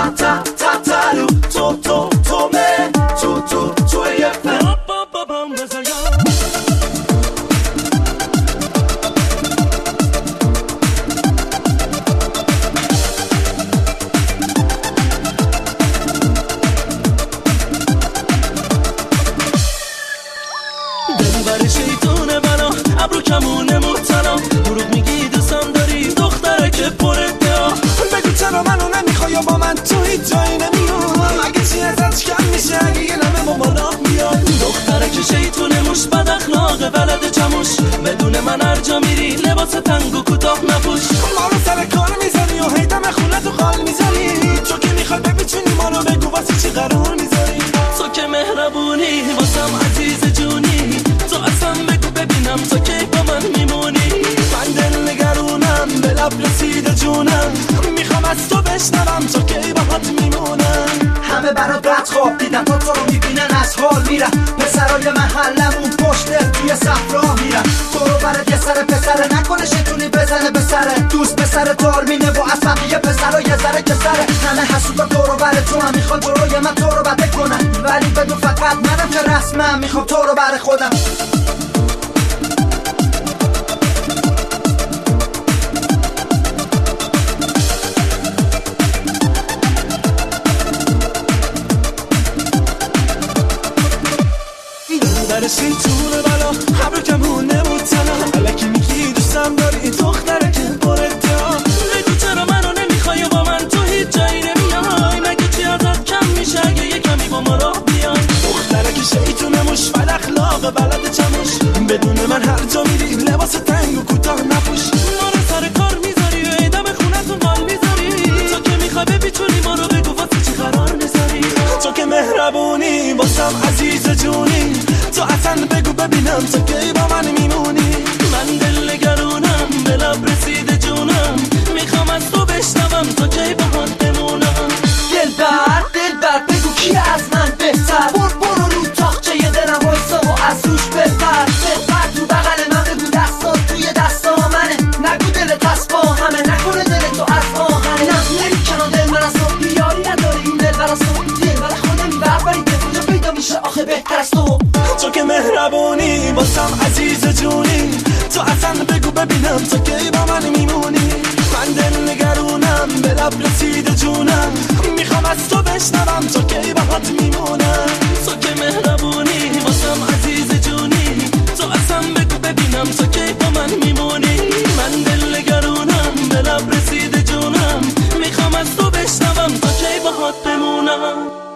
ta ta ta ta تو تو تو من تو تو تو یه فن دلبر شیطونه بنا ابرو کمونه محترم دروغ میگی دوستم داری دختره که پر ادعا بگو چرا منو نمیخوای یا با من تو هیچ جایی نمیام اگه چی ازت کم میشه اگه یه لمه مامانا میاد دختره که شیطونه موش بد اخلاقه ولد چموش بدون من هر جا میری لباس تنگ و کوتاه نپوش ما رو سر کار میذاری و هی دم خونه تو خال میذاری تو که میخوای ببیچونی ما رو بگو واسه چی قرار میذاری تو که مهربونی واسم عزیز جونی تو اصلا بگو ببینم تو کی با من میمونی من دل نگرونم به لب رسیده جونم میخوام از تو بشنوم تو کی باهات میمونم همه برات بد خواب دیدن تا تو رو میبینن از حال میرن پسرای محلمون پشت توی صفرا میرن تو رو برات یه سر پسره نکنه شیطونی بزنه به سره دوست پسر دار مینه و از بقیه پسرا یه ذره که سره همه حسودا تو رو برای تو هم میخوان جلوی من تو رو بده کنن ولی بدون فقط منم که رسمم میخوام تو رو برای خودم در شیطونه بلا ابرو کمونه محترم الکی میگی دوستم داری این دختره که پر ادعا بگو چرا منو نمیخوای با من تو هیچ جایی نمیای مگه چی ازت کم میشه اگه یه کمی با ما راه بیای دختره که شیطونه موش بد اخلاقه بلد چموش بدون من هر جا میری لباس تنگ و کوتاه نپوش ما رو سر کار میذاری و ایدم خونتون مال میذاری تو که میخوای ببیچونی ما رو بگو واسه چی قرار میذاری تو که مهربونی واسم عزیز جونی تو اصلا بگو ببینم تو کی با من میمونی من دل نگرونم به لب رسیده جونم میخوام از تو بشنوم تو کی باهات بمونم دلبر بگو کی از من بهتر برو رو تاقچه یه دلم وایسا و از روش بپر تو بغل من بگو دستات توی دستا منه نگو دلت هست با همه نکنه دل تو از آهنه نمیکنم دل من از تو بیاری نداری این دل بر از تو دلبر خودم بربری به کجا پیدا میشه آخه بهتر از تو که مهربونی واسم عزیز جونی تو اصلا بگو ببینم تو کی با من میمونی من دل نگرونم به لب رسیده جونم میخوام از تو بشنوم تو کی باهات میمونم تو که مهربونی واسم عزیز جونی تو اصلا بگو ببینم تو کی با من میمونی من دل نگرونم به لب رسیده جونم میخوام از تو بشنوم تو کی باهات بمونم